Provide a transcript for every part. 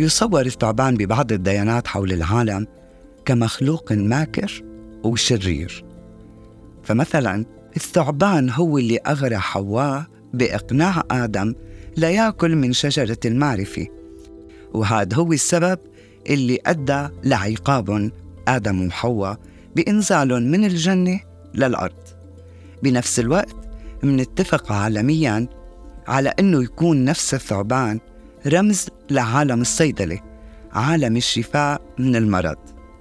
يصور الثعبان ببعض الديانات حول العالم كمخلوق ماكر وشرير. فمثلا الثعبان هو اللي أغرى حواء بإقناع آدم ليأكل من شجرة المعرفة، وهذا هو السبب اللي أدى لعقاب آدم وحواء بإنزالهم من الجنة للأرض. بنفس الوقت منتفق عالمياً على أنه يكون نفس الثعبان رمز لعالم الصيدلة، عالم الشفاء من المرض.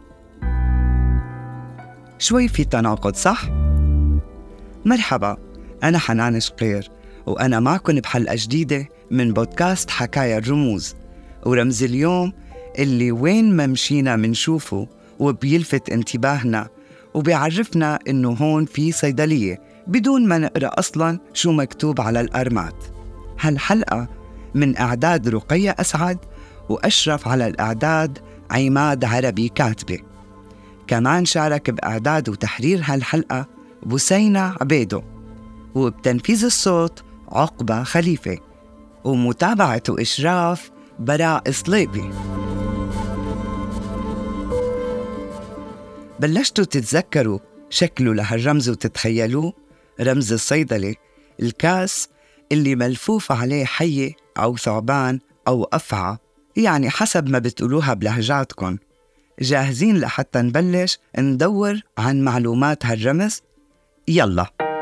شوي في تناقض صح؟ مرحبا، أنا حنان شقير، وأنا معكم بحلقة جديدة من بودكاست حكايا الرموز. ورمز اليوم اللي وين ما مشينا منشوفه وبيلفت انتباهنا وبيعرفنا إنه هون في صيدلية بدون ما نقرأ أصلاً شو مكتوب على الأرمات. هالحلقة من إعداد رقية أسعد، وأشرف على الإعداد عماد عربي كاتبة. كمان شارك بإعداد وتحرير هالحلقة بوسينة عبيدو، وبتنفيذ الصوت عقبة خليفة، ومتابعة وإشراف براء صليبي. بلشتوا تتذكروا شكله لهالرمز وتتخيلوه؟ رمز الصيدلة، الكاس اللي ملفوف عليه حية أو ثعبان أو أفعى، يعني حسب ما بتقولوها بلهجاتكم. جاهزين لحتى نبلش ندور عن معلومات هالرمز؟ يلا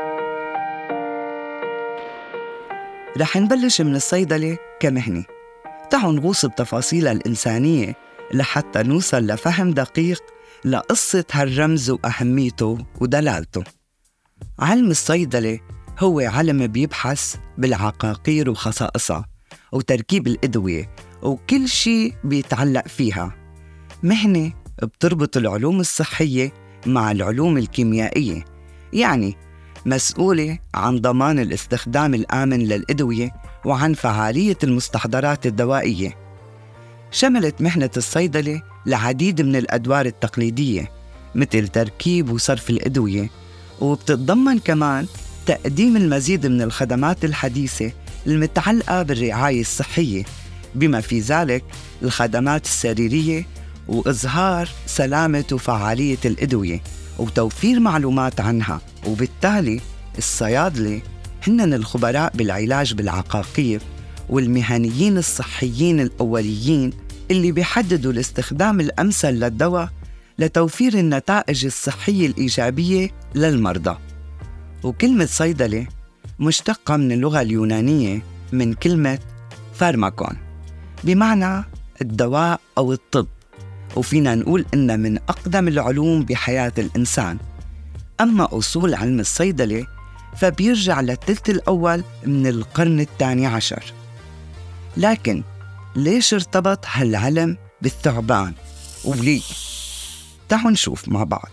رح نبلش من الصيدلة كمهنة. تعالوا نغوص بتفاصيلها الإنسانية لحتى نوصل لفهم دقيق لقصة هالرمز وأهميته ودلالته. علم الصيدلة هو علم بيبحث بالعقاقير وخصائصها وتركيب الأدوية وكل شيء بيتعلق فيها. مهنة بتربط العلوم الصحية مع العلوم الكيميائية، يعني مسؤولة عن ضمان الاستخدام الآمن للأدوية وعن فعالية المستحضرات الدوائية. شملت مهنة الصيدلة العديد من الأدوار التقليدية مثل تركيب وصرف الأدوية، وبتتضمن كمان تقديم المزيد من الخدمات الحديثة المتعلقة بالرعاية الصحية، بما في ذلك الخدمات السريرية وإظهار سلامة وفعالية الأدوية وتوفير معلومات عنها. وبالتالي الصيادلة هن الخبراء بالعلاج بالعقاقير والمهنيين الصحيين الأوليين اللي بيحددوا الاستخدام الأمثل للدواء لتوفير النتائج الصحية الإيجابية للمرضى. وكلمة صيدلة مشتقة من اللغة اليونانية من كلمة فارماكون بمعنى الدواء أو الطب، وفينا نقول إنها من أقدم العلوم بحياة الإنسان. أما أصول علم الصيدلة فبيرجع للثلث الأول من القرن الثاني عشر. لكن ليش ارتبط هالعلم بالثعبان وليه؟ تعالوا نشوف مع بعض.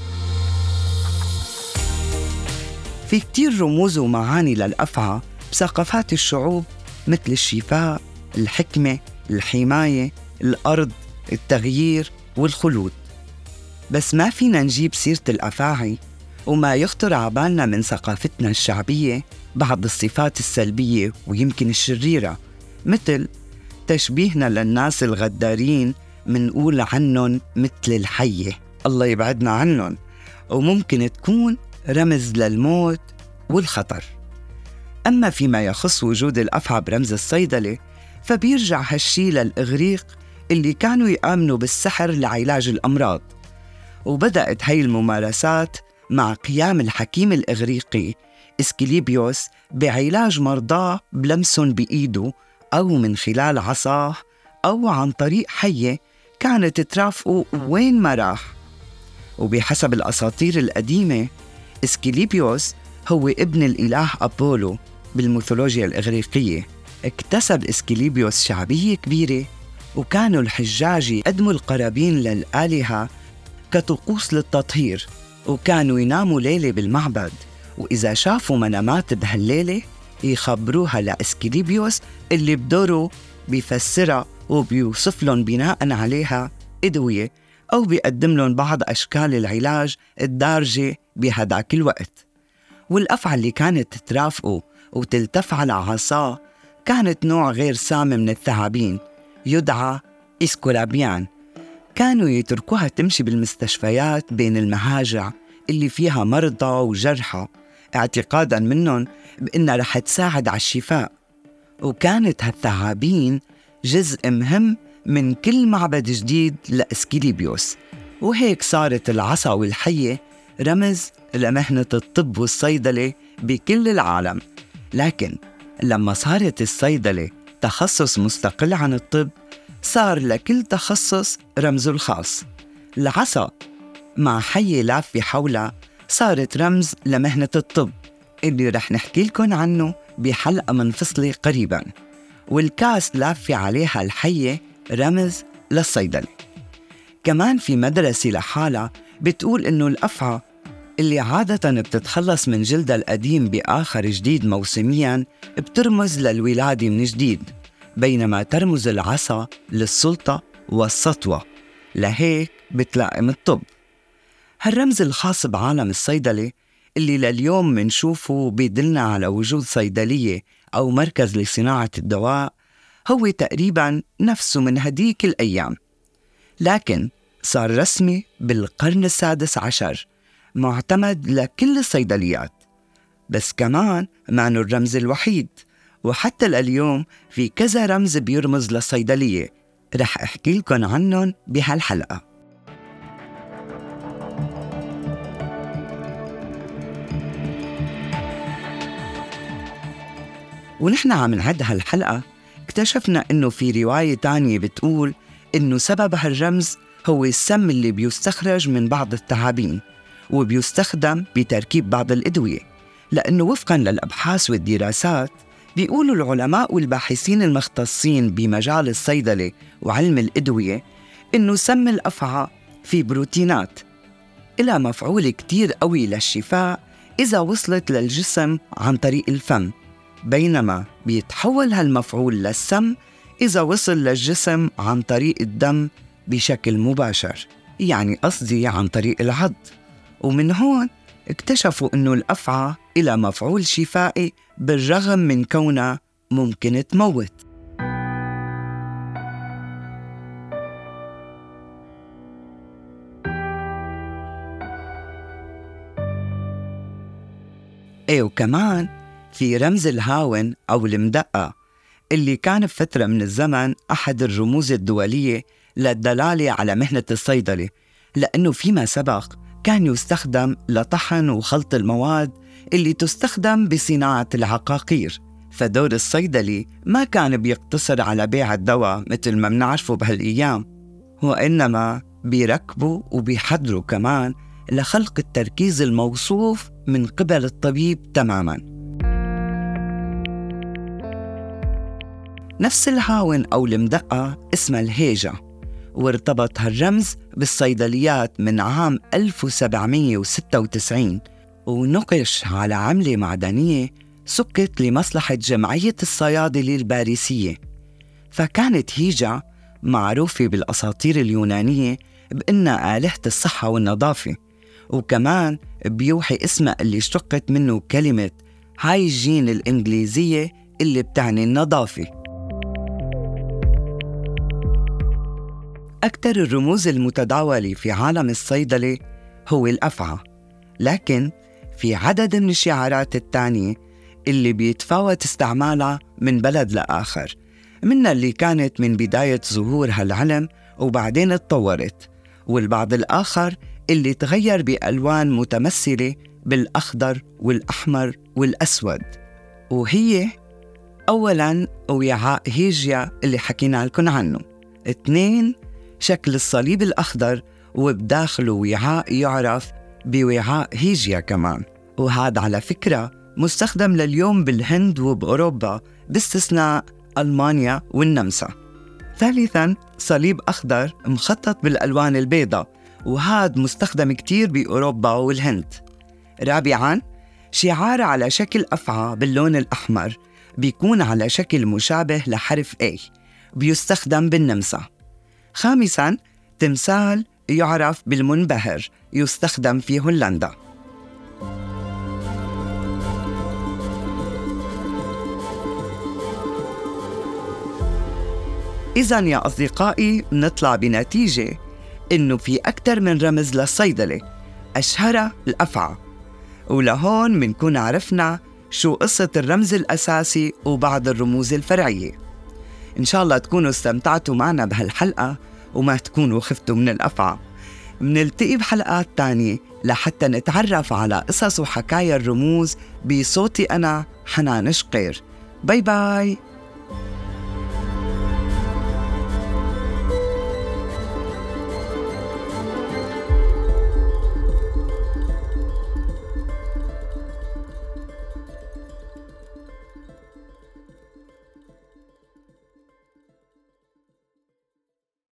في كتير رموز ومعاني للأفعى بثقافات الشعوب، مثل الشفاء، الحكمة، الحماية، الأرض، التغيير والخلود. بس ما فينا نجيب سيرة الأفاعي وما يخطر عبالنا من ثقافتنا الشعبية بعض الصفات السلبية ويمكن الشريرة، مثل تشبيهنا للناس الغدارين منقول عنهم مثل الحية، الله يبعدنا عنهم، وممكن تكون رمز للموت والخطر. أما فيما يخص وجود الأفعى برمز الصيدلة فبيرجع هالشي للإغريق اللي كانوا يآمنوا بالسحر لعلاج الأمراض. وبدأت هاي الممارسات مع قيام الحكيم الإغريقي إسكيليبيوس بعلاج مرضاه بلمسهم بإيده أو من خلال عصاه أو عن طريق حية كانت ترافقه وين ما راح. وبحسب الأساطير القديمة إسكيليبيوس هو ابن الإله أبولو بالميثولوجيا الإغريقية. اكتسب إسكيليبيوس شعبية كبيرة، وكانوا الحجاج يقدموا القرابين للآلهة كطقوس للتطهير، وكانوا يناموا ليلة بالمعبد، وإذا شافوا منامات بهالليلة يخبروها لإسكيليبيوس اللي بدوره بيفسرها وبيوصف لهم بناء عليها أدوية أو بيقدم لهم بعض أشكال العلاج الدارجة بهداك الوقت. والأفعى اللي كانت ترافقه وتلتف على عصاه كانت نوع غير سام من الثعابين يدعى إسكولابيان. كانوا يتركوها تمشي بالمستشفيات بين المهاجع اللي فيها مرضى وجرحى، اعتقاداً منهم بأنها رح تساعد على الشفاء. وكانت هالثعابين جزء مهم من كل معبد جديد لأسكيليبيوس، وهيك صارت العصا والحية رمز لمهنة الطب والصيدلة بكل العالم. لكن لما صارت الصيدلة تخصص مستقل عن الطب، صار لكل تخصص رمزه الخاص. العصا مع حية لافة حولها صارت رمز لمهنة الطب اللي رح نحكي لكم عنه بحلقة منفصلة قريباً، والكاس لافة عليها الحية رمز للصيدلة. كمان في مدرسة لحالها بتقول إنه الأفعى اللي عادة بتتخلص من جلدها القديم بآخر جديد موسمياً بترمز للولادة من جديد، بينما ترمز العصا للسلطة والسطوة، لهيك بتلائم الطب. هالرمز الخاص بعالم الصيدلة اللي لليوم منشوفه بيدلنا على وجود صيدلية أو مركز لصناعة الدواء هو تقريباً نفسه من هديك الأيام، لكن صار رسمي بالقرن ال16، معتمد لكل الصيدليات. بس كمان معنه الرمز الوحيد، وحتى اليوم في كذا رمز بيرمز للصيدلية، رح أحكي لكم عنهم بهالحلقة. ونحن عم نعد هالحلقة اكتشفنا إنه في رواية تانية بتقول إنه سبب هالرمز هو السم اللي بيستخرج من بعض الثعابين وبيستخدم بتركيب بعض الأدوية، لأنه وفقاً للأبحاث والدراسات بيقولوا العلماء والباحثين المختصين بمجال الصيدلة وعلم الأدوية إنه سم الأفعى في بروتينات إلها مفعول كتير قوي للشفاء إذا وصلت للجسم عن طريق الفم، بينما بيتحول هالمفعول للسم إذا وصل للجسم عن طريق الدم بشكل مباشر، يعني قصدي عن طريق العض. ومن هون اكتشفوا إنه الأفعى إلها مفعول شفائي بالرغم من كونها ممكن تموت. وكمان في رمز الهاون أو المدقة اللي كان بفترة من الزمن أحد الرموز الدولية للدلالة على مهنة الصيدلة، لأنه فيما سبق كان يستخدم لطحن وخلط المواد اللي تستخدم بصناعة العقاقير. فدور الصيدلي ما كان بيقتصر على بيع الدواء مثل ما بنعرفه بهالأيام، وإنما بيركبوا وبيحضروا كمان لخلق التركيز الموصوف من قبل الطبيب تماماً. نفس الهاون أو المدقة اسمها الهيجة، وارتبط هالرمز بالصيدليات من عام 1796، ونقش على عملة معدنية سكت لمصلحة جمعية الصيادلة الباريسية. فكانت هيجة معروفة بالأساطير اليونانية بأنها آلهة الصحة والنظافة، وكمان بيوحي اسمها اللي اشتقت منه كلمة هايجين الإنجليزية اللي بتعني النظافة. أكثر الرموز المتداولة في عالم الصيدلة هو الأفعى، لكن في عدد من الشعارات التانية اللي بيتفاوت استعمالها من بلد لآخر، منها اللي كانت من بداية ظهور هالعلم وبعدين اتطورت، والبعض الآخر اللي تغير بألوان متمثلة بالأخضر والأحمر والأسود. وهي أولاً وعاء هيجيا اللي حكينا لكم عنه، 2 شكل الصليب الأخضر وبداخله وعاء يعرف بوعاء هيجيا كمان، وهذا على فكرة مستخدم لليوم بالهند وبأوروبا باستثناء ألمانيا والنمسا. ثالثاً صليب أخضر مخطط بالألوان البيضاء، وهذا مستخدم كتير بأوروبا والهند. رابعاً شعار على شكل أفعى باللون الأحمر بيكون على شكل مشابه لحرف A، بيستخدم بالنمسا. خامساً تمثال يعرف بالمنبهر يستخدم في هولندا. إذا يا أصدقائي نطلع بنتيجة إنه في أكثر من رمز للصيدلة، أشهرها الأفعى. ولهون منكون عرفنا شو قصة الرمز الأساسي وبعض الرموز الفرعية. إن شاء الله تكونوا استمتعتوا معنا بهالحلقة وما تكونوا خفتوا من الأفعى. منلتقي بحلقات تانية لحتى نتعرف على قصص وحكايا الرموز بصوتي أنا حنان شقير. باي باي.